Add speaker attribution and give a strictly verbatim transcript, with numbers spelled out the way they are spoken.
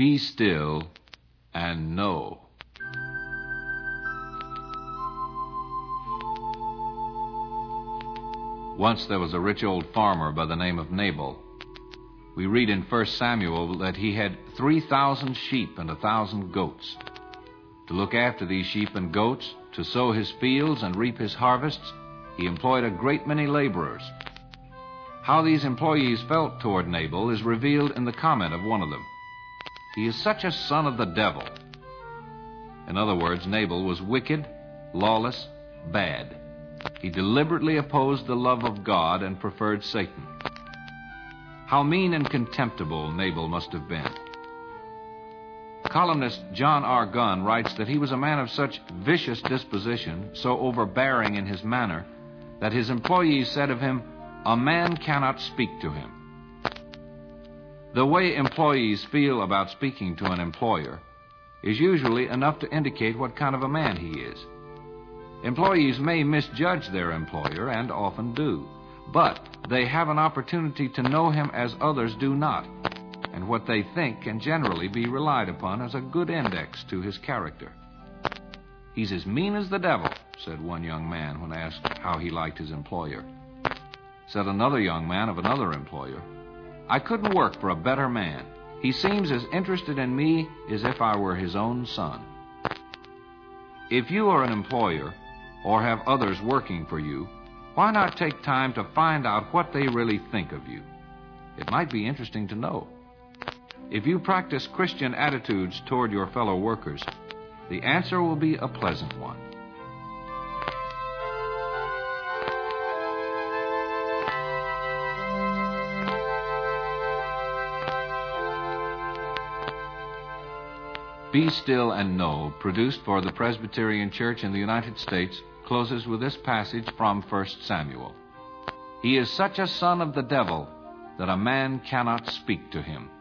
Speaker 1: Be still and know. Once there was a rich old farmer by the name of Nabal. We read in First Samuel that he had three thousand sheep and a thousand goats. To look after these sheep and goats, to sow his fields and reap his harvests, he employed a great many laborers. How these employees felt toward Nabal is revealed in the comment of one of them. He is such a son of the devil. In other words, Nabal was wicked, lawless, bad. He deliberately opposed the love of God and preferred Satan. How mean and contemptible Nabal must have been. Columnist John R. Gunn writes that he was a man of such vicious disposition, so overbearing in his manner, that his employees said of him, "A man cannot speak to him." The way employees feel about speaking to an employer is usually enough to indicate what kind of a man he is. Employees may misjudge their employer, and often do, but they have an opportunity to know him as others do not, and what they think can generally be relied upon as a good index to his character. "He's as mean as the devil," said one young man when asked how he liked his employer. Said another young man of another employer, "I couldn't work for a better man. He seems as interested in me as if I were his own son." If you are an employer or have others working for you, why not take time to find out what they really think of you? It might be interesting to know. If you practice Christian attitudes toward your fellow workers, the answer will be a pleasant one. Be Still and Know, produced for the Presbyterian Church in the United States, closes with this passage from First Samuel. "He is such a son of the devil that a man cannot speak to him."